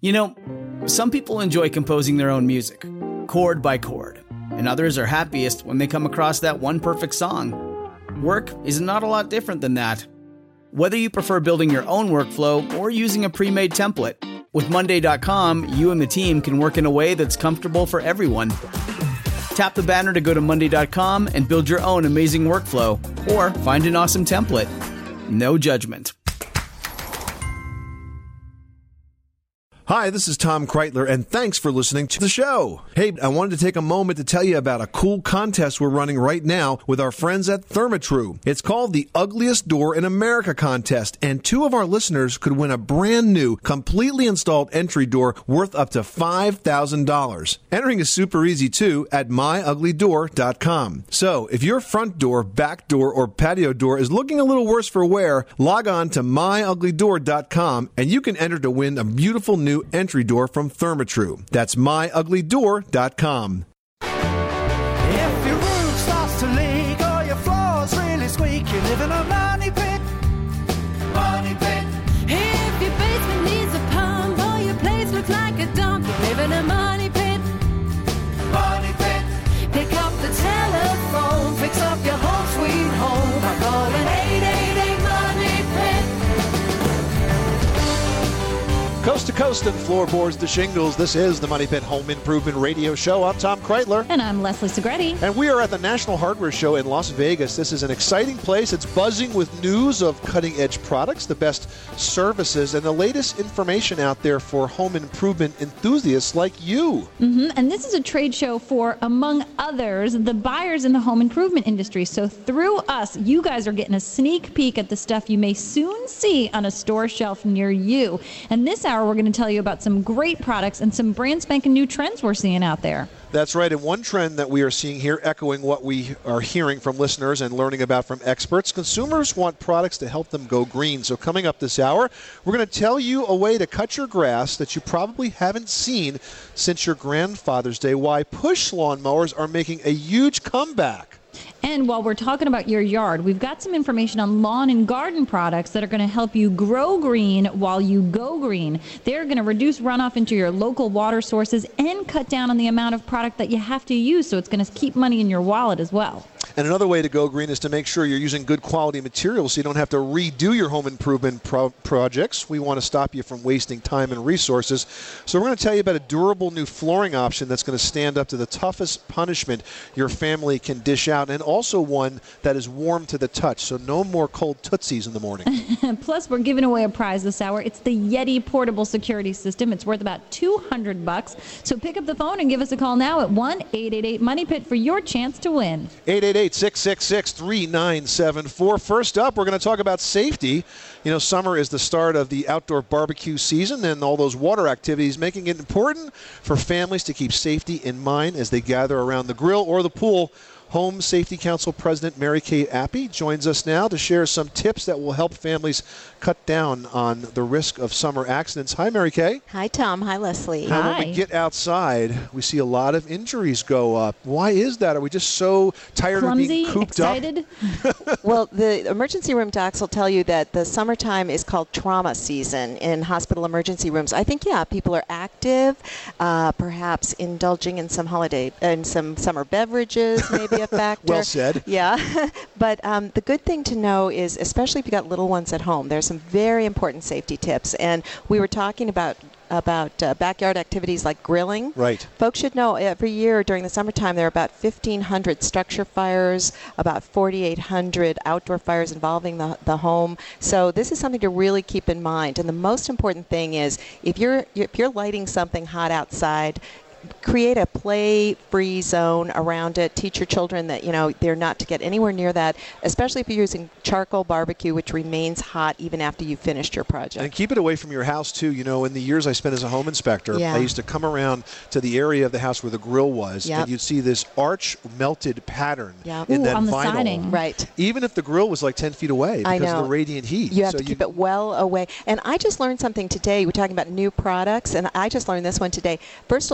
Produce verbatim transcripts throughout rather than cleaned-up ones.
You know, some people enjoy composing their own music, chord by chord, and others are happiest when they come across that one perfect song. Work is not a lot different than that. Whether you prefer building your own workflow or using a pre-made template, with Monday dot com, you and the team can work in a way that's comfortable for everyone. Tap the banner to go to Monday dot com and build your own amazing workflow, or find an awesome template. No judgment. Hi, this is Tom Kreitler, and thanks for listening to the show. Hey, I wanted to take a moment to tell you about a cool contest we're running right now with our friends at Therma-Tru. It's called the Ugliest Door in America contest, and two of our listeners could win a brand new, completely installed entry door worth up to five thousand dollars. Entering is super easy, too, at my ugly door dot com. So, if your front door, back door, or patio door is looking a little worse for wear, log on to my ugly door dot com, and you can enter to win a beautiful new entry door from Therma-Tru. That's my ugly door dot com. If your roof starts to leak or your floor's really squeak, you live in a money pit. Money pit. If your basement needs a pump or your place looks like a dump, you live in a money pit. Money pit. Pick up the telephone, fix up your home sweet home by calling eight eight eight money pit. Coast to coast and floorboards to shingles, this is the Money Pit Home Improvement Radio Show. I'm Tom Kreitler. And I'm Leslie Segretti. And we are at the National Hardware Show in Las Vegas. This is an exciting place. It's buzzing with news of cutting-edge products, the best services, and the latest information out there for home improvement enthusiasts like you. Mm-hmm. And this is a trade show for, among others, the buyers in the home improvement industry. So through us, you guys are getting a sneak peek at the stuff you may soon see on a store shelf near you. And this hour, we're going to tell you about some great products and some brand spanking new trends we're seeing out there. That's right. And one trend that we are seeing here, echoing what we are hearing from listeners and learning about from experts, consumers want products to help them go green. So coming up this hour, we're going to tell you a way to cut your grass that you probably haven't seen since your grandfather's day, why push lawnmowers are making a huge comeback. And while we're talking about your yard, we've got some information on lawn and garden products that are going to help you grow green while you go green. They're going to reduce runoff into your local water sources and cut down on the amount of product that you have to use, so it's going to keep money in your wallet as well. And another way to go green is to make sure you're using good quality materials so you don't have to redo your home improvement pro- projects. We want to stop you from wasting time and resources. So we're going to tell you about a durable new flooring option that's going to stand up to the toughest punishment your family can dish out, and also one that is warm to the touch, so no more cold Tootsies in the morning. Plus, we're giving away a prize this hour. It's the Yeti portable security system. It's worth about two hundred bucks. So pick up the phone and give us a call now at one eight eight eight money pit for your chance to win. eight eight eight, six six six, three nine seven four. First up, we're going to talk about safety. You know, summer is the start of the outdoor barbecue season, and all those water activities making it important for families to keep safety in mind as they gather around the grill or the pool. Home Safety Council President Mary Kay Appy joins us now to share some tips that will help families cut down on the risk of summer accidents. Hi, Mary Kay. Hi, Tom. Hi, Leslie. Now, Hi. when we get outside, we see a lot of injuries go up. Why is that? Are we just so tired Clumsy, of being cooped excited? up? Well, the emergency room docs will tell you that the summertime is called trauma season in hospital emergency rooms. I think, yeah, people are active, uh, perhaps indulging in some holiday, in some summer beverages, maybe a factor. Well said. Yeah. But um, the good thing to know is, especially if you've got little ones at home, there's some very important safety tips. And we were talking about about uh, backyard activities like grilling. Right. Folks should know every year during the summertime there are about fifteen hundred structure fires, about forty-eight hundred outdoor fires involving the, the home. So this is something to really keep in mind. And the most important thing is if you're if you're lighting something hot outside, create a play-free zone around it. Teach your children that, you know, they're not to get anywhere near that, especially if you're using charcoal barbecue, which remains hot even after you've finished your project. And keep it away from your house, too. You know, in the years I spent as a home inspector, Yeah. I used to come around to the area of the house where the grill was, Yep. and you'd see this arch melted pattern Yep. in Ooh, that on the vinyl. siding. Right. Even if the grill was like ten feet away because I know. of the radiant heat. You have So to keep it well away. And I just learned something today. We're talking about new products, and I just learned this one today. First Alert has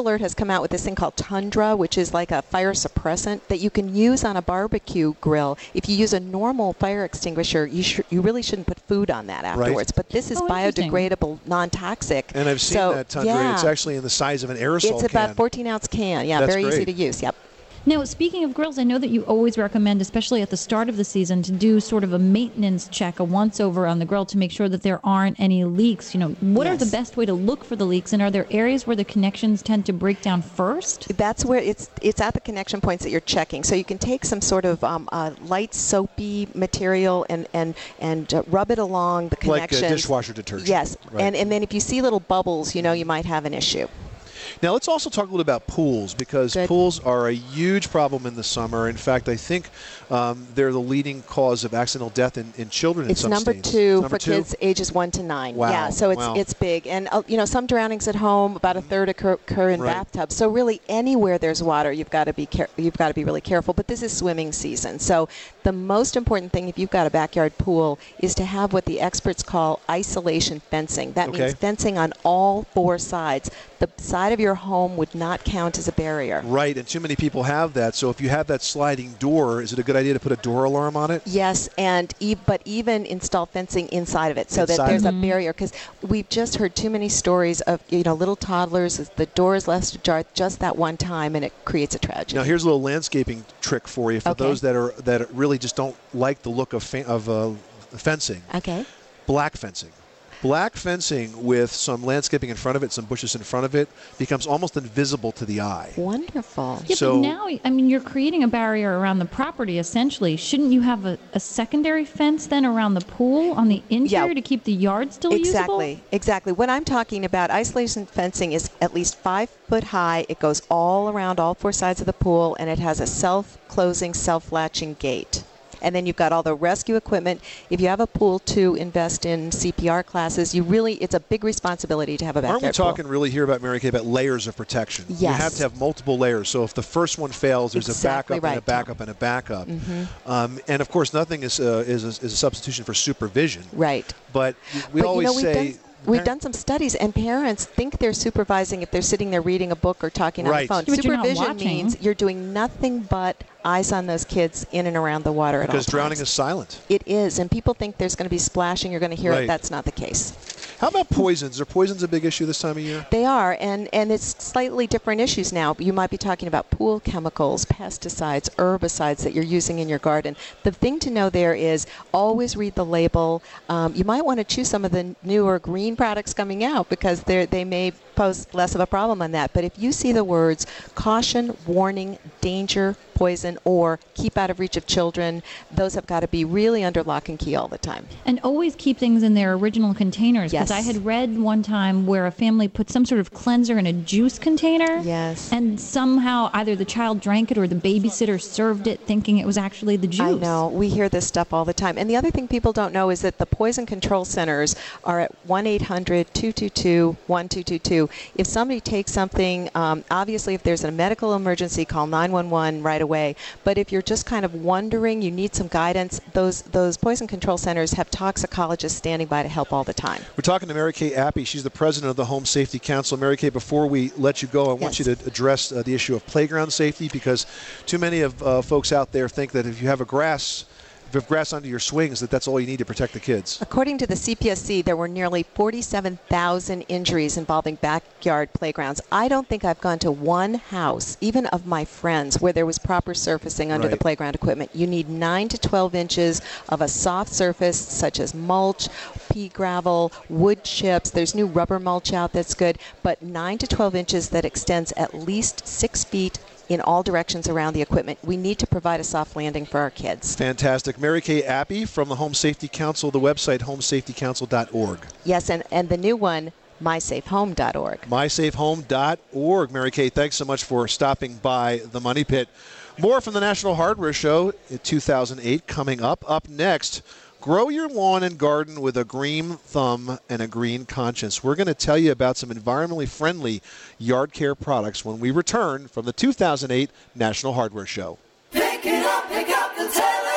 come out with this thing called Tundra, which is like a fire suppressant that you can use on a barbecue grill. If you use a normal fire extinguisher, you sh- you really shouldn't put food on that afterwards. Right. But this is Oh, interesting. biodegradable, non-toxic. And I've seen So, that Tundra. yeah. It's actually in the size of an aerosol It's about can. fourteen ounce can. Yeah, That's very easy great. to use. Yep. Now, speaking of grills, I know that you always recommend, especially at the start of the season, to do sort of a maintenance check, a once-over on the grill to make sure that there aren't any leaks. You know, what are the Yes. best way to look for the leaks, and are there areas where the connections tend to break down first? That's where it's it's at the connection points that you're checking. So you can take some sort of um, uh, light soapy material and and and uh, rub it along the Like connections. uh, dishwasher detergent. Yes, Right. and and then if you see little bubbles, you know you might have an issue. Now, let's also talk a little about pools, because Good. pools are a huge problem in the summer. In fact, I think um, they're the leading cause of accidental death in, in children It's in some number states. two Number for two? kids ages one to nine. Wow, Yeah, so it's wow. it's big, and uh, you know some drownings at home, about a third occur, occur in Right. bathtubs. So really, anywhere there's water, you've got to be care- you've got to be really careful. But this is swimming season, so the most important thing if you've got a backyard pool is to have what the experts call isolation fencing. That Okay. means fencing on all four sides. The side of your home would not count as a barrier. Right, and too many people have that. So if you have that sliding door, is it a good idea to put a door alarm on it? Yes, and e- but even install fencing inside of it so Inside that there's of a barrier, because we've just heard too many stories of you know little toddlers, the door is left ajar just that one time, and it creates a tragedy. Now, here's a little landscaping trick for you for Okay. those that are that really just don't like the look of fa- of uh, fencing. Okay. Black fencing. Black fencing with some landscaping in front of it, some bushes in front of it, becomes almost invisible to the eye. Wonderful. Yeah, So- but now, I mean, you're creating a barrier around the property, essentially. Shouldn't you have a, a secondary fence then around the pool on the interior Yeah. to keep the yard still Exactly, usable? exactly. What I'm talking about, isolation fencing is at least five foot high. It goes all around all four sides of the pool, and it has a self-closing, self-latching gate. And then you've got all the rescue equipment. If you have a pool to invest in C P R classes, you really, it's a big responsibility to have a backyard Aren't we talking pool. really here about, Mary Kay, about layers of protection? You Yes. have to have multiple layers. So if the first one fails, there's Exactly a backup and a right, Tom. backup and a backup. Mm-hmm. Um, and of course, nothing is, uh, is, a, is a substitution for supervision. Right. But we But always you know, we've say. done, we've done some studies, and parents think they're supervising if they're sitting there reading a book or talking Right. on the phone. But you're not Supervision watching. means you're doing nothing but eyes on those kids in and around the water at all Because drowning times. is silent. It is, and people think there's going to be splashing, you're going to hear Right. it. That's not the case. How about poisons? Are poisons a big issue this time of year? They are, and, and it's slightly different issues now. You might be talking about pool chemicals, pesticides, herbicides that you're using in your garden. The thing to know there is always read the label. Um, you might want to choose some of the newer green products coming out because they they may pose less of a problem on that. But if you see the words caution, warning, danger, poison, or keep out of reach of children, those have got to be really under lock and key all the time. And always keep things in their original containers. Because Yes. I had read one time where a family put some sort of cleanser in a juice container. Yes. And somehow either the child drank it or the babysitter served it thinking it was actually the juice. I know. We hear this stuff all the time. And the other thing people don't know is that the poison control centers are at one eight hundred two two two one two two two. If somebody takes something, um, obviously if there's a medical emergency, call nine one one right away. But if you're just kind of wondering, you need some guidance, those those poison control centers have toxicologists standing by to help all the time. We're talking to Mary Kay Appy. She's the president of the Home Safety Council. Mary Kay, before we let you go, I want Yes. you to address uh, the issue of playground safety, because too many of uh, folks out there think that if you have a grass, if you have grass under your swings, that that's all you need to protect the kids. According to the C P S C, there were nearly forty-seven thousand injuries involving backyard playgrounds. I don't think I've gone to one house, even of my friends, where there was proper surfacing under the Right. playground equipment. You need nine to twelve inches of a soft surface, such as mulch, pea gravel, wood chips. There's new rubber mulch out that's good, but nine to twelve inches that extends at least six feet in all directions around the equipment. We need to provide a soft landing for our kids. Fantastic. Mary Kay Appy from the Home Safety Council, the website home safety council dot org. Yes, and, and the new one, my safe home dot org. my safe home dot org. Mary Kay, thanks so much for stopping by the Money Pit. More from the National Hardware Show in two thousand eight coming up. Up next, grow your lawn and garden with a green thumb and a green conscience. We're going to tell you about some environmentally friendly yard care products when we return from the two thousand eight National Hardware Show. Pick it up, pick up the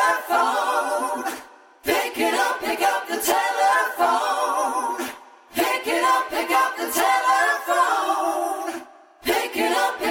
telephone. Pick it up, pick up the telephone. Pick it up, pick up the telephone. Pick it up,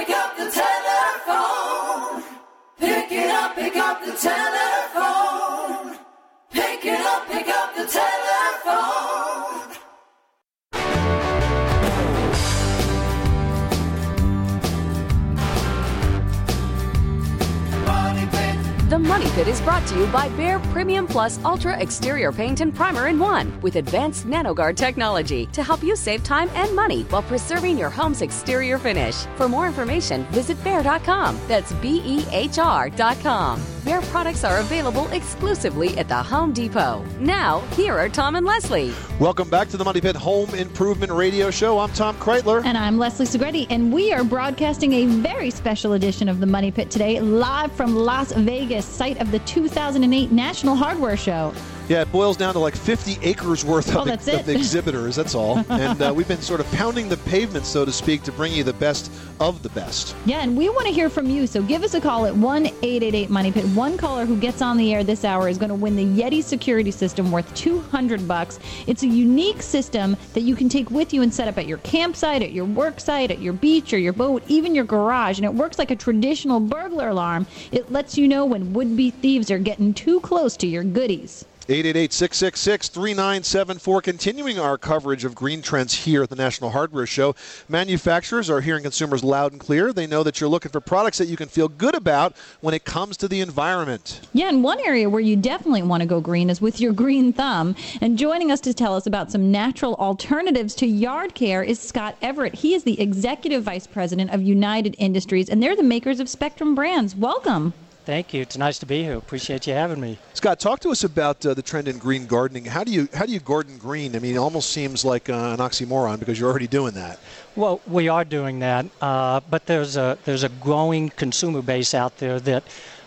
Money Pit is brought to you by Behr Premium Plus Ultra Exterior Paint and Primer in one with advanced NanoGuard technology to help you save time and money while preserving your home's exterior finish. For more information, visit behr dot com. That's B E H R dot com. Behr products are available exclusively at the Home Depot. Now, here are Tom and Leslie. Welcome back to the Money Pit Home Improvement Radio Show. I'm Tom Kreitler. And I'm Leslie Segretti, and we are broadcasting a very special edition of the Money Pit today, live from Las Vegas, site of the two thousand eight National Hardware Show. Yeah, it boils down to like fifty acres worth Oh, of, that's the, it. of the exhibitors, that's all. And uh, we've been sort of pounding the pavement, so to speak, to bring you the best of the best. Yeah, and we want to hear from you, so give us a call at one eight eight eight Money Pit. One caller who gets on the air this hour is going to win the Yeti security system worth two hundred bucks. It's a unique system that you can take with you and set up at your campsite, at your work site, at your beach or your boat, even your garage, and it works like a traditional burglar alarm. It lets you know when would-be thieves are getting too close to your goodies. eight eight eight, six six six, three nine seven four. Continuing our coverage of green trends here at the National Hardware Show. Manufacturers are hearing consumers loud and clear. They know that you're looking for products that you can feel good about when it comes to the environment. Yeah, and one area where you definitely want to go green is with your green thumb. And joining us to tell us about some natural alternatives to yard care is Scott Everett. He is the Executive Vice President of United Industries, and they're the makers of Spectrum Brands. Welcome. Thank you. It's nice to be here. Appreciate you having me. Scott, talk to us about uh, the trend in green gardening. How do you how do you garden green? I mean, it almost seems like uh, an oxymoron because you're already doing that. Well, we are doing that, uh, but there's a there's a growing consumer base out there that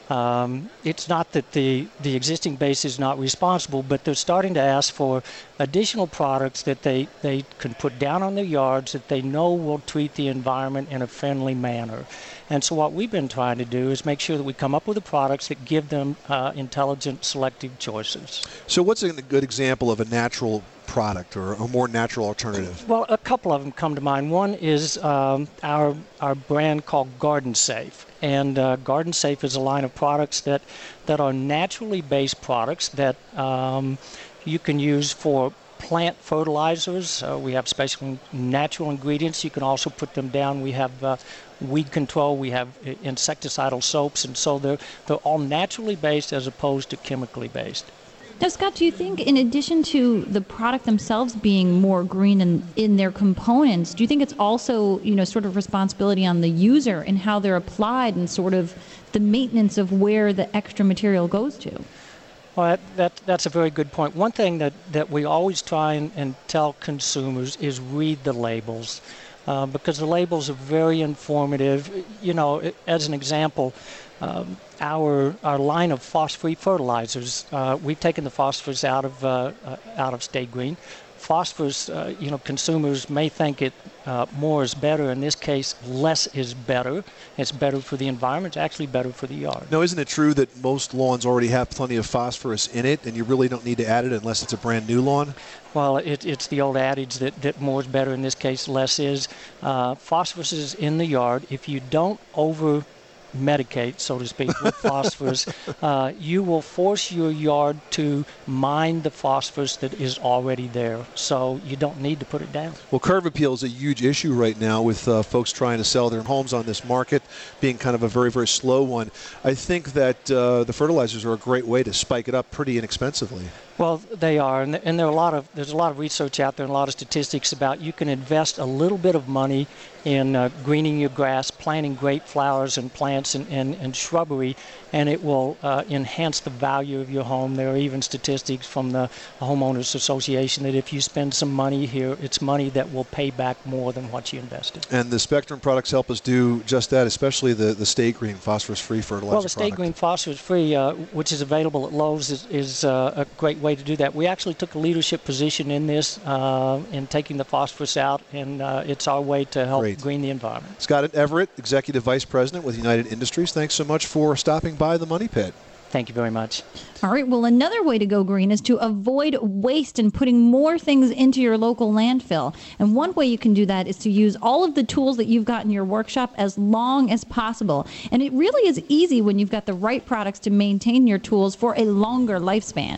um, it's not that the the existing base is not responsible, but they're starting to ask for additional products that they they can put down on their yards that they know will treat the environment in a friendly manner. And so what we've been trying to do is make sure that we come up with the products that give them uh, intelligent, selective choices. So what's a good example of a natural product or a more natural alternative? Well, a couple of them come to mind. One is um, our our brand called Garden Safe. And uh, Garden Safe is a line of products that, that are naturally based products that um, you can use for plant fertilizers. Uh, we have special natural ingredients. You can also put them down. We have uh, weed control. We have insecticidal soaps. And so they're, they're all naturally based as opposed to chemically based. Now, Scott, do you think in addition to the product themselves being more green in, in their components, do you think it's also, you know, sort of responsibility on the user and how they're applied and sort of the maintenance of where the extra material goes to? Well, that, that, that's a very good point. One thing that, that we always try and, and tell consumers is read the labels uh, because the labels are very informative. You know, as an example, um, our our line of phosphate fertilizers, uh, we've taken the phosphorus out of uh, uh, out of Stay Green. Phosphorus, uh, you know, consumers may think it uh, more is better. In this case, less is better. It's better for the environment. It's actually better for the yard. Now, isn't it true that most lawns already have plenty of phosphorus in it, and you really don't need to add it unless it's a brand new lawn? Well, it, it's the old adage that, that more is better. In this case, less is. Uh, phosphorus is in the yard. If you don't over medicate, so to speak, with phosphorus, uh, you will force your yard to mine the phosphorus that is already there. So you don't need to put it down. Well, curb appeal is a huge issue right now with uh, folks trying to sell their homes on this market being kind of a very, very slow one. I think that uh, the fertilizers are a great way to spike it up pretty inexpensively. Well, they are, and, and there are a lot of there's a lot of research out there and a lot of statistics about you can invest a little bit of money in uh, greening your grass, planting great flowers and plants and, and, and shrubbery, and it will uh, enhance the value of your home. There are even statistics from the Homeowners Association that if you spend some money here, it's money that will pay back more than what you invested. And the Spectrum products help us do just that, especially the, the Stay Green phosphorus-free fertilizer Well, the Stay product. Green phosphorus-free, uh, which is available at Lowe's, is, is uh, a great way to do that. We actually took a leadership position in this, uh, in taking the phosphorus out, and uh, it's our way to help Great. green the environment. Scott Everett, Executive Vice President with United Industries, thanks so much for stopping by the Money Pit. Thank you very much. All right. Well, another way to go green is to avoid waste and putting more things into your local landfill. And one way you can do that is to use all of the tools that you've got in your workshop as long as possible. And it really is easy when you've got the right products to maintain your tools for a longer lifespan.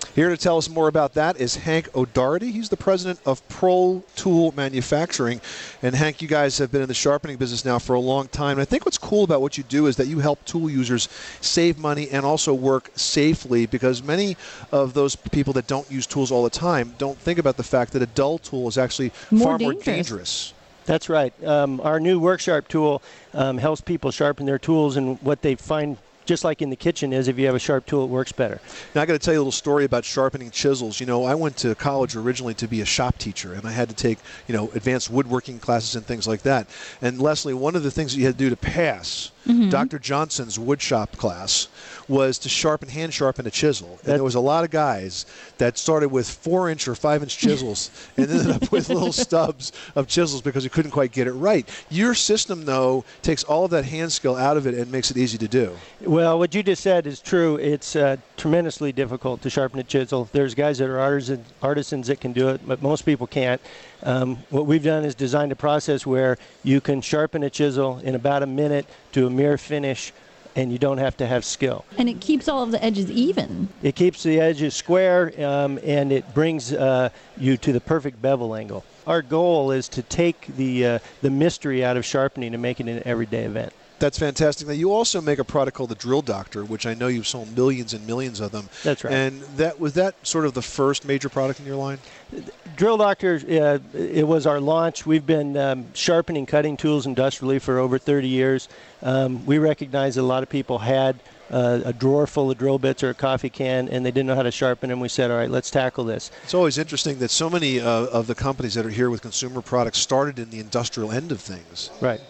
Here to tell us more about that is Hank O'Doherty. He's the president of Pro Tool Manufacturing. And Hank, you guys have been in the sharpening business now for a long time. And I think what's cool about what you do is that you help tool users save money and also work safely, because many of those people that don't use tools all the time don't think about the fact that a dull tool is actually More far dangerous. more dangerous. That's right. Um, our new WorkSharp tool um, helps people sharpen their tools, and what they find, just like in the kitchen, is if you have a sharp tool, it works better. Now, I got to tell you a little story about sharpening chisels. You know, I went to college originally to be a shop teacher, and I had to take, you know, advanced woodworking classes and things like that. And Leslie, one of the things that you had to do to pass mm-hmm. Doctor Johnson's woodshop class was to sharpen, hand sharpen a chisel. And that, there was a lot of guys that started with four-inch or five-inch chisels and ended up with little stubs of chisels because you couldn't quite get it right. Your system, though, takes all of that hand skill out of it and makes it easy to do. Well, what you just said is true. It's uh, tremendously difficult to sharpen a chisel. There's guys that are artisan, artisans that can do it, but most people can't. Um, what we've done is designed a process where you can sharpen a chisel in about a minute to a mere finish, and you don't have to have skill. And it keeps all of the edges even. It keeps the edges square, um, and it brings uh, you to the perfect bevel angle. Our goal is to take the uh, the mystery out of sharpening and make it an everyday event. That's fantastic. Now, you also make a product called the Drill Doctor, which I know you've sold millions and millions of them. That's right. And that was that sort of the first major product in your line? Drill Doctor, uh, it was our launch. We've been um, sharpening cutting tools industrially for over thirty years. Um, we recognize that a lot of people had uh, a drawer full of drill bits or a coffee can, and they didn't know how to sharpen them. We said, all right, let's tackle this. It's always interesting that so many uh, of the companies that are here with consumer products started in the industrial end of things. Right.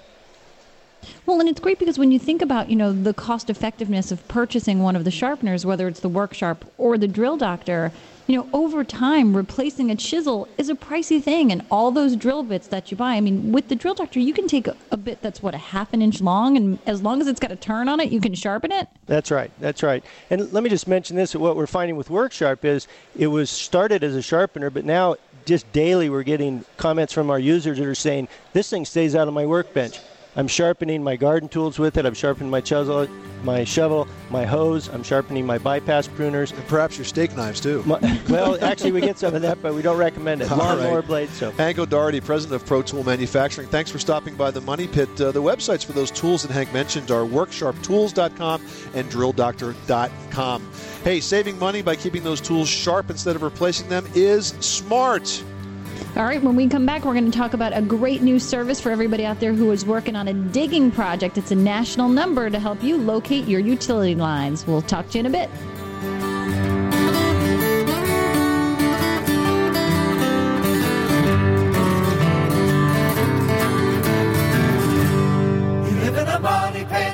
Well, and it's great because when you think about, you know, the cost effectiveness of purchasing one of the sharpeners, whether it's the WorkSharp or the Drill Doctor, you know, over time, replacing a chisel is a pricey thing. And all those drill bits that you buy, I mean, with the Drill Doctor, you can take a, a bit that's, what, a half an inch long, and as long as it's got a turn on it, you can sharpen it. That's right. That's right. And let me just mention this. What we're finding with WorkSharp is it was started as a sharpener, but now just daily we're getting comments from our users that are saying, this thing stays out of my workbench. I'm sharpening my garden tools with it. I'm sharpening my chisel, my shovel, my hose. I'm sharpening my bypass pruners. And perhaps your steak knives, too. My, well, actually, we get some of that, but we don't recommend it. Lawnmower right. blades. So. Hank O'Doherty, president of Pro Tool Manufacturing. Thanks for stopping by the Money Pit. Uh, the websites for those tools that Hank mentioned are work sharp tools dot com and drill doctor dot com. Hey, saving money by keeping those tools sharp instead of replacing them is smart. All right, when we come back, we're going to talk about a great new service for everybody out there who is working on a digging project. It's a national number to help you locate your utility lines. We'll talk to you in a bit. You live in a money pit.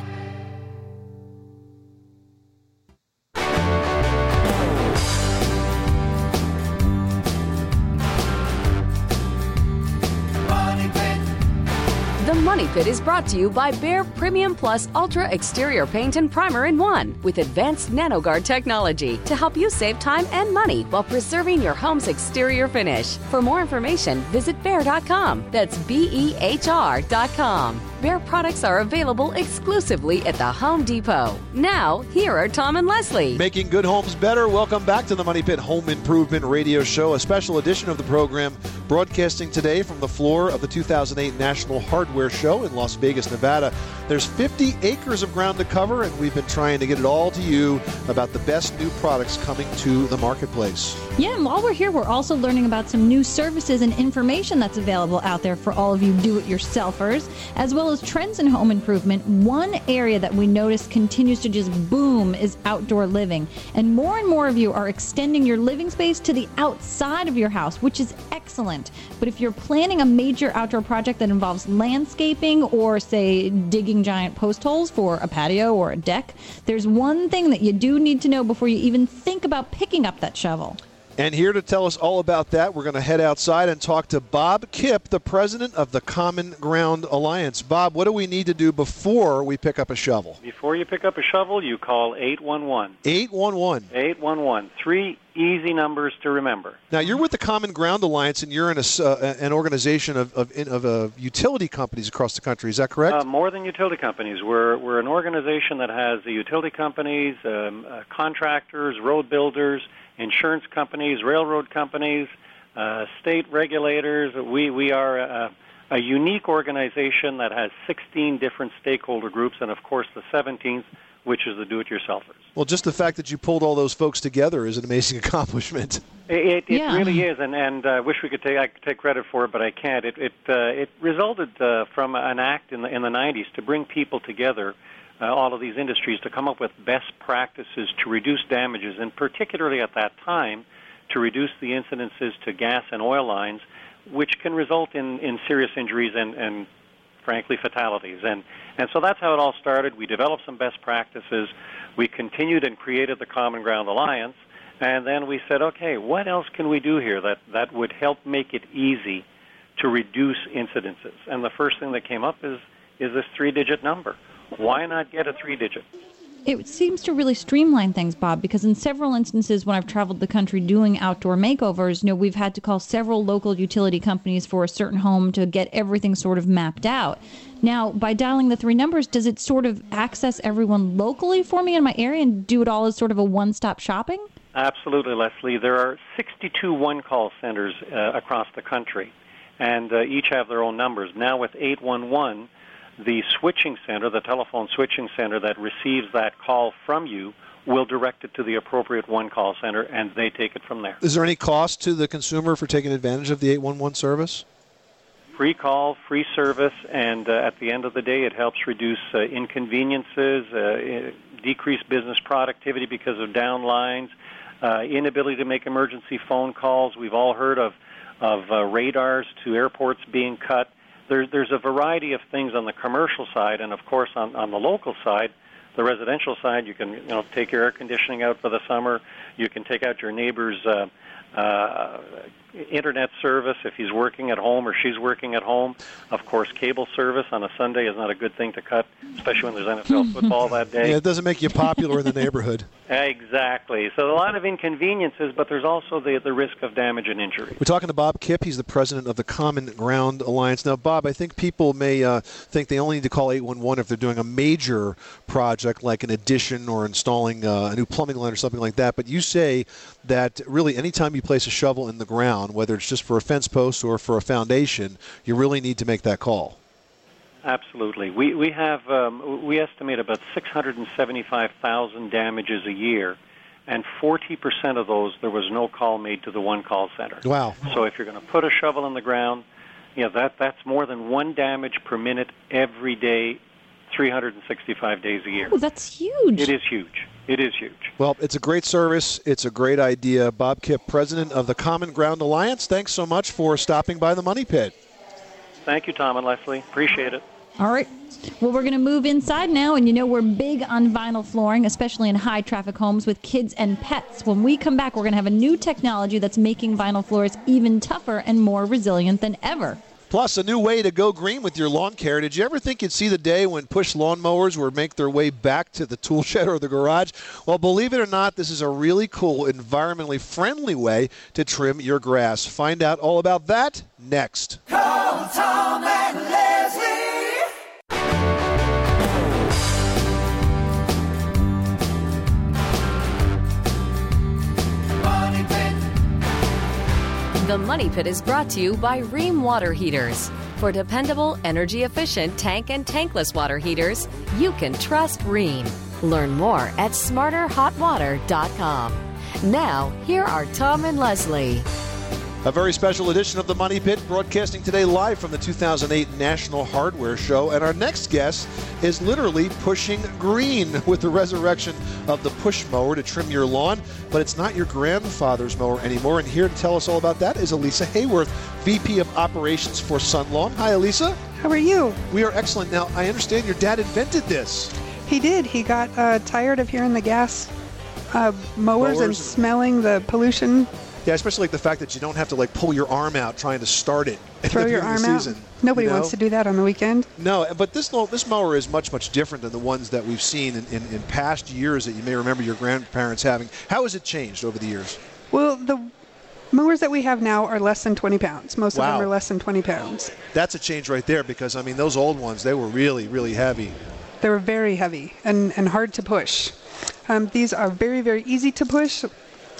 The Money Pit is brought to you by Behr Premium Plus Ultra Exterior Paint and Primer in One with advanced NanoGuard technology to help you save time and money while preserving your home's exterior finish. For more information, visit behr dot com. That's B E H R dot com. Behr products are available exclusively at the Home Depot. Now, here are Tom and Leslie. Making good homes better. Welcome back to the Money Pit Home Improvement Radio Show, a special edition of the program broadcasting today from the floor of the two thousand eight National Hardware Show in Las Vegas, Nevada. There's fifty acres of ground to cover, and we've been trying to get it all to you about the best new products coming to the marketplace. Yeah, and while we're here, we're also learning about some new services and information that's available out there for all of you do-it-yourselfers, as well as trends in home improvement. One area that we notice continues to just boom is outdoor living. And more and more of you are extending your living space to the outside of your house, which is excellent. But if you're planning a major outdoor project that involves landscaping or, say, digging giant post holes for a patio or a deck, there's one thing that you do need to know before you even think about picking up that shovel. And here to tell us all about that, we're going to head outside and talk to Bob Kipp, the president of the Common Ground Alliance. Bob, what do we need to do before we pick up a shovel? Before you pick up a shovel, you call eight one one. eight one one. eight one one. Three easy numbers to remember. Now, you're with the Common Ground Alliance, and you're in a, uh, an organization of, of, of uh, utility companies across the country. Is that correct? Uh, more than utility companies. We're, we're an organization that has the utility companies, um, uh, contractors, road builders, insurance companies, railroad companies, uh, state regulators. We, we are a, a unique organization that has sixteen different stakeholder groups, and of course the seventeenth, which is the do-it-yourselfers. Well, just the fact that you pulled all those folks together is an amazing accomplishment. It, it, it Yeah. really is, and and I uh, wish we could take I could take credit for it, but I can't. It it uh, it resulted uh, from an act in the in the nineties to bring people together, uh, all of these industries, to come up with best practices to reduce damages, and particularly at that time, to reduce the incidences to gas and oil lines, which can result in, in serious injuries and, and frankly fatalities. And and so that's how it all started. We developed some best practices. We continued and created the Common Ground Alliance. And then we said, okay, what else can we do here that, that would help make it easy to reduce incidences? And the first thing that came up is, is this three-digit number. Why not get a three-digit? It seems to really streamline things, Bob, because in several instances when I've traveled the country doing outdoor makeovers, you know, we've had to call several local utility companies for a certain home to get everything sort of mapped out. Now, by dialing the three numbers, does it sort of access everyone locally for me in my area and do it all as sort of a one-stop shopping? Absolutely, Leslie. There are sixty-two one-call centers uh, across the country, and uh, each have their own numbers. Now with eight one one, the switching center, the telephone switching center that receives that call from you, will direct it to the appropriate one-call center, and they take it from there. Is there any cost to the consumer for taking advantage of the eight one one service? Free call, free service, and uh, at the end of the day, it helps reduce uh, inconveniences, uh, decrease business productivity because of down lines, uh, inability to make emergency phone calls. We've all heard of, of uh, radars to airports being cut. There, there's a variety of things on the commercial side, and of course on, on the local side, the residential side, you can you know take your air conditioning out for the summer. You can take out your neighbor's uh, uh, internet service if he's working at home or she's working at home. Of course, cable service on a Sunday is not a good thing to cut, especially when there's N F L football that day. Yeah, it doesn't make you popular in the neighborhood. Exactly. So a lot of inconveniences, but there's also the, the risk of damage and injury. We're talking to Bob Kipp. He's the president of the Common Ground Alliance. Now, Bob, I think people may uh, think they only need to call eight one one if they're doing a major project like an addition or installing uh, a new plumbing line or something like that. But you say that really anytime you place a shovel in the ground, whether it's just for a fence post or for a foundation, you really need to make that call. Absolutely. We we have um, we estimate about six hundred seventy-five thousand damages a year, and forty percent of those there was no call made to the one call center. Wow. So if you're going to put a shovel in the ground, you know, that that's more than one damage per minute every day, three hundred sixty-five days a year. Oh, that's huge. It is huge. It is huge. Well, it's a great service. It's a great idea. Bob Kipp, president of the Common Ground Alliance, thanks so much for stopping by the Money Pit. Thank you, Tom and Leslie. Appreciate it. All right. Well, we're going to move inside now, and you know we're big on vinyl flooring, especially in high-traffic homes with kids and pets. When we come back, we're going to have a new technology that's making vinyl floors even tougher and more resilient than ever. Plus, a new way to go green with your lawn care. Did you ever think you'd see the day when push lawnmowers would make their way back to the tool shed or the garage? Well, believe it or not, this is a really cool, environmentally friendly way to trim your grass. Find out all about that next. Call Tom and Leslie. Money Pit. The Money Pit is brought to you by Rheem Water Heaters. For dependable, energy-efficient tank and tankless water heaters, you can trust Rheem. Learn more at smarter hot water dot com. Now, here are Tom and Leslie. A very special edition of the Money Pit, broadcasting today live from the two thousand eight National Hardware Show. And our next guest is literally pushing green with the resurrection of the push mower to trim your lawn. But it's not your grandfather's mower anymore. And here to tell us all about that is Elisa Hayworth, V P of Operations for Sunlawn. Hi, Elisa. How are you? We are excellent. Now, I understand your dad invented this. He did. He got uh, tired of hearing the gas uh, mowers, Mowers and and- smelling the pollution. Yeah, especially like the fact that you don't have to like pull your arm out trying to start it at Throw the your beginning arm of the out. season. Nobody you know? wants to do that on the weekend. No, but this this mower is much, much different than the ones that we've seen in, in, in past years that you may remember your grandparents having. How has it changed over the years? Well, the mowers that we have now are less than twenty pounds. Most Wow. of them are less than twenty pounds. That's a change right there because, I mean, those old ones, they were really, really heavy. They were very heavy and, and hard to push. Um, these are very, very easy to push.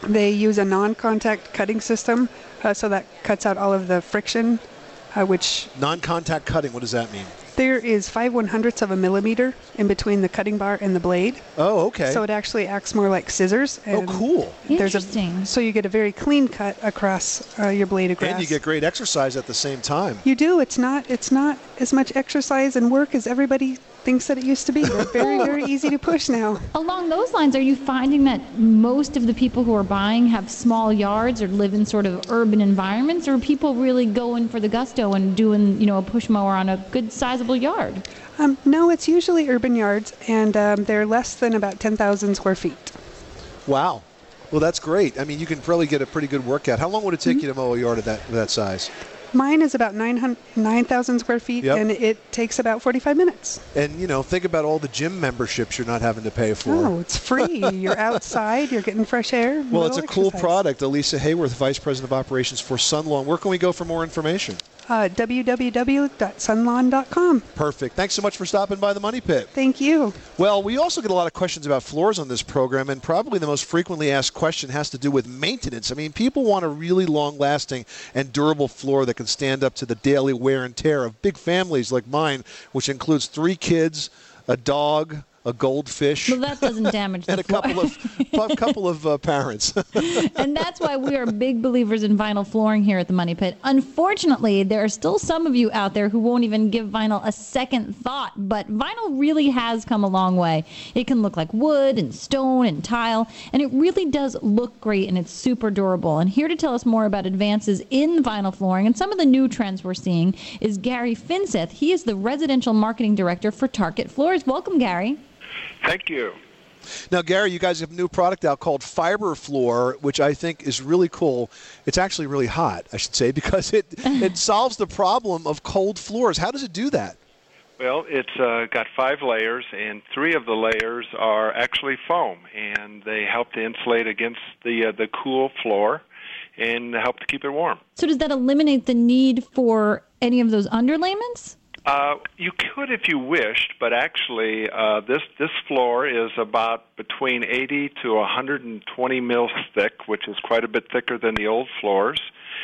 They use a non-contact cutting system, uh, so that cuts out all of the friction, uh, which... Non-contact cutting, what does that mean? There is five one-hundredths of a millimeter in between the cutting bar and the blade. Oh, okay. So it actually acts more like scissors. Oh, cool. There's Interesting. A, so you get a very clean cut across uh, your blade of grass. And you get great exercise at the same time. You do. It's not, it's not as much exercise and work as everybody thinks that it used to be. They're very, very easy to push now. Along those lines, are you finding that most of the people who are buying have small yards or live in sort of urban environments, or are people really going for the gusto and doing, you know, a push mower on a good sizable yard? Um, no, it's usually urban yards, and um, they're less than about ten thousand square feet. Wow. Well, that's great. I mean, you can probably get a pretty good workout. How long would it take mm-hmm. you to mow a yard of that, of that size? Mine is about nine thousand square feet, yep. and it takes about forty-five minutes. And, you know, think about all the gym memberships you're not having to pay for. No, it's free. You're outside. You're getting fresh air. Well, it's a exercise. cool product. Elisa Hayworth, Vice President of Operations for Sunlawn. Where can we go for more information? Uh, w w w dot sunlawn dot com. Perfect. Thanks so much for stopping by the Money Pit. Thank you. Well, we also get a lot of questions about floors on this program, and probably the most frequently asked question has to do with maintenance. I mean, people want a really long-lasting and durable floor that can stand up to the daily wear and tear of big families like mine, which includes three kids, a dog, a goldfish, well, that doesn't damage the and a floor. couple of a couple of uh, parents. And that's why we are big believers in vinyl flooring here at the Money Pit. Unfortunately, there are still some of you out there who won't even give vinyl a second thought, but vinyl really has come a long way. It can look like wood and stone and tile, and it really does look great, and it's super durable. And here to tell us more about advances in vinyl flooring and some of the new trends we're seeing is Gary Finseth. He is the Residential Marketing Director for Target Floors. Welcome, Gary. Thank you. Now, Gary, you guys have a new product out called Fiber Floor, which I think is really cool. It's actually really hot, I should say, because it, it solves the problem of cold floors. How does it do that? Well, it's uh, got five layers, and three of the layers are actually foam, and they help to insulate against the uh, the cool floor and help to keep it warm. So does that eliminate the need for any of those underlayments? Uh, you could if you wished, but actually uh, this this floor is about between eighty to one hundred twenty mils thick, which is quite a bit thicker than the old floors,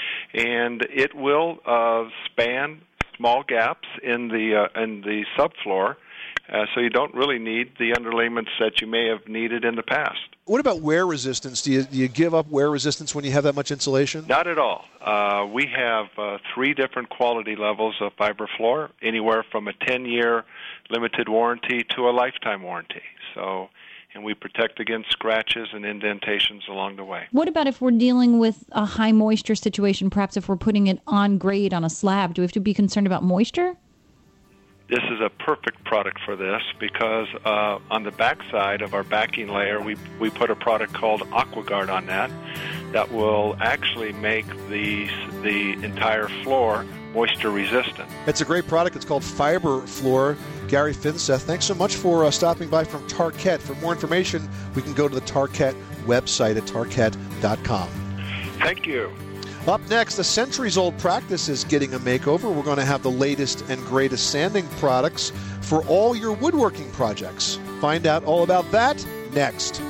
and it will uh, span small gaps in the uh, in the subfloor, uh, so you don't really need the underlayments that you may have needed in the past. What about wear resistance? Do you, do you give up wear resistance when you have that much insulation? Not at all. Uh, we have uh, three different quality levels of fiber floor, anywhere from a ten-year limited warranty to a lifetime warranty. So, and we protect against scratches and indentations along the way. What about if we're dealing with a high moisture situation, perhaps if we're putting it on grade on a slab? Do we have to be concerned about moisture? This is a perfect product for this because uh, on the back side of our backing layer, we we put a product called AquaGuard on that that will actually make the the entire floor moisture resistant. It's a great product. It's called Fiber Floor. Gary Finseth, thanks so much for uh, stopping by from Target. For more information, we can go to the Target website at target dot com. Thank you. Up next, a centuries-old practice is getting a makeover. We're going to have the latest and greatest sanding products for all your woodworking projects. Find out all about that next.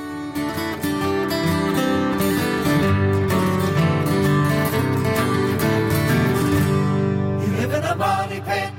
You live in a money pit.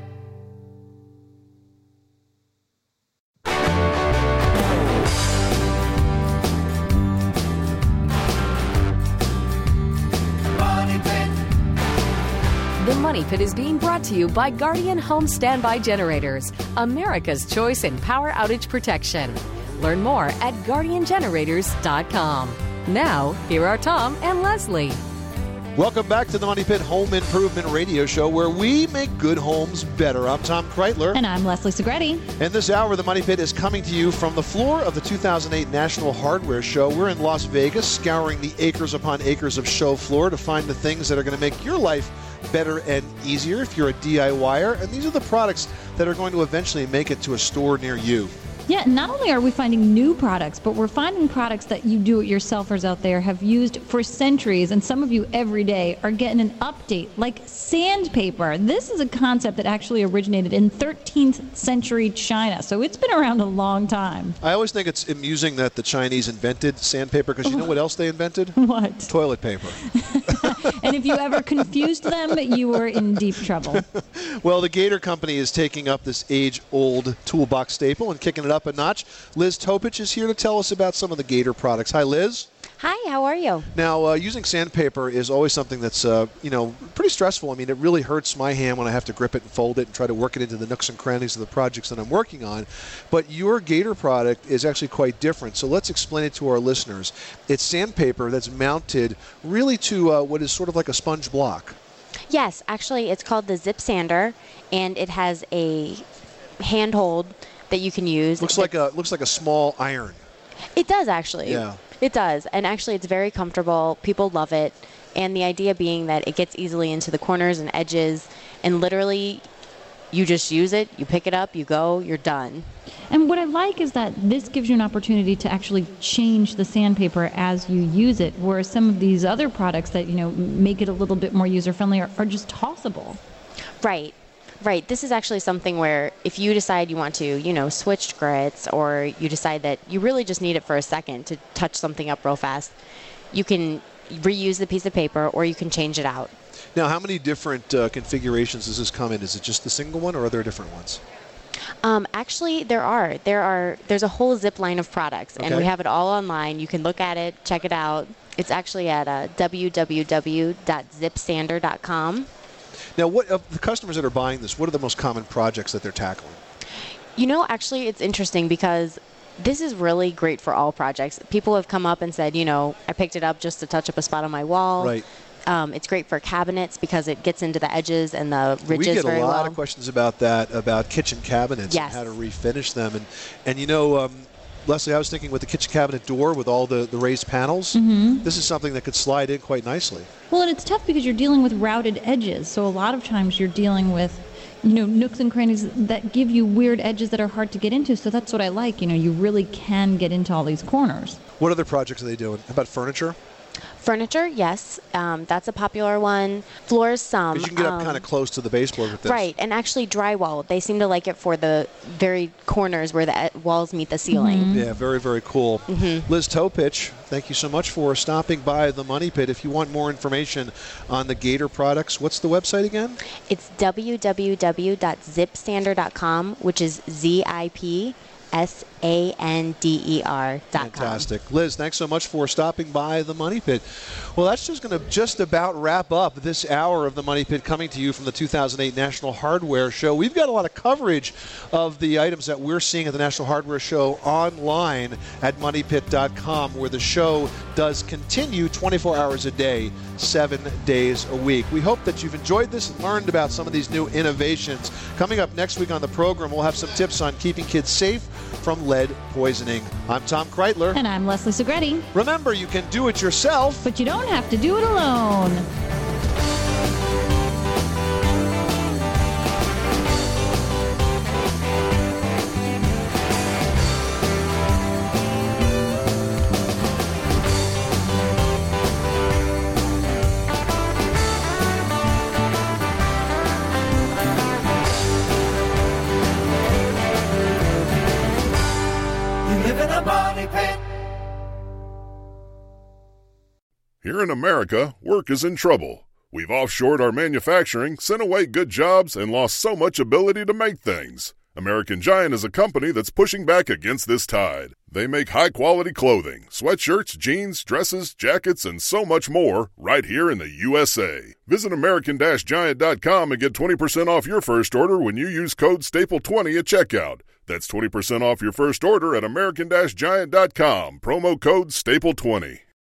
The Money Pit is being brought to you by Guardian Home Standby Generators, America's choice in power outage protection. Learn more at guardian generators dot com. Now, here are Tom and Leslie. Welcome back to the Money Pit Home Improvement Radio Show, where we make good homes better. I'm Tom Kreitler. And I'm Leslie Segretti. And this hour, the Money Pit is coming to you from the floor of the two thousand eight National Hardware Show. We're in Las Vegas, scouring the acres upon acres of show floor to find the things that are going to make your life better and easier if you're a DIYer. And these are the products that are going to eventually make it to a store near you. Yeah, not only are we finding new products, but we're finding products that you do-it-yourselfers out there have used for centuries, and some of you every day are getting an update, like sandpaper. This is a concept that actually originated in thirteenth century China, so it's been around a long time. I always think it's amusing that the Chinese invented sandpaper, because you know what else they invented? What? Toilet paper. And if you ever confused them, you were in deep trouble. Well, the Gator Company is taking up this age-old toolbox staple and kicking it up a notch. Liz Topich is here to tell us about some of the Gator products. Hi, Liz. Hi, how are you? Now, uh, using sandpaper is always something that's, uh, you know, pretty stressful. I mean, it really hurts my hand when I have to grip it and fold it and try to work it into the nooks and crannies of the projects that I'm working on. But your Gator product is actually quite different. So let's explain it to our listeners. It's sandpaper that's mounted really to uh, what is sort of like a sponge block. Yes, actually, it's called the Zip Sander, and it has a handhold that you can use. Looks like a looks like a small iron. It does, actually. Yeah. It does, and actually it's very comfortable. People love it, and the idea being that it gets easily into the corners and edges, and literally you just use it, you pick it up, you go, you're done. And what I like is that this gives you an opportunity to actually change the sandpaper as you use it, whereas some of these other products that, you know, make it a little bit more user-friendly are, are just tossable. Right. Right. This is actually something where if you decide you want to, you know, switch grits, or you decide that you really just need it for a second to touch something up real fast, you can reuse the piece of paper or you can change it out. Now, how many different uh, configurations does this come in? Is it just the single one, or are there different ones? Um, actually, there are. There are. There's a whole zip line of products, and Okay. we have it all online. You can look at it, check it out. It's actually at uh, w w w dot zip sander dot com. Now, what of the customers that are buying this, what are the most common projects that they're tackling? You know, actually, it's interesting because this is really great for all projects. People have come up and said, you know, I picked it up just to touch up a spot on my wall. Right. Um, it's great for cabinets because it gets into the edges and the ridges We get very a lot well. of questions about that, about kitchen cabinets Yes. and how to refinish them. And, and you know, um, Leslie, I was thinking with the kitchen cabinet door with all the, the raised panels, Mhm. this is something that could slide in quite nicely. Well, and it's tough because you're dealing with routed edges, so a lot of times you're dealing with, you know, nooks and crannies that give you weird edges that are hard to get into, so that's what I like. You know, you really can get into all these corners. What other projects are they doing? How about furniture? Furniture, yes. Um, that's a popular one. Floors, some. Because you can get up Um, kind of close to the baseboard with this. Right, and actually drywall. They seem to like it for the very corners where the e- walls meet the ceiling. Yeah, very, very cool. Mhm. Liz Topich, thank you so much for stopping by the Money Pit. If you want more information on the Gator products, what's the website again? It's w w w dot zip sander dot com, which is Z I P S A N D E R dot com. Fantastic. Liz, thanks so much for stopping by the Money Pit. Well, that's just going to just about wrap up this hour of the Money Pit, coming to you from the two thousand eight National Hardware Show. We've got a lot of coverage of the items that we're seeing at the National Hardware Show online at money pit dot com, where the show does continue twenty-four hours a day, seven days a week. We hope that you've enjoyed this and learned about some of these new innovations. Coming up next week on the program, we'll have some tips on keeping kids safe from lead poisoning. I'm Tom Kreitler. And I'm Leslie Segretti. Remember, you can do it yourself, but you don't have to do it alone. You live in a money pit. Here in America, work is in trouble. We've offshored our manufacturing, sent away good jobs, and lost so much ability to make things. American Giant is a company that's pushing back against this tide. They make high-quality clothing, sweatshirts, jeans, dresses, jackets, and so much more right here in the U S A. Visit American Giant dot com and get twenty percent off your first order when you use code staple twenty at checkout. That's twenty percent off your first order at American Giant dot com, promo code staple twenty.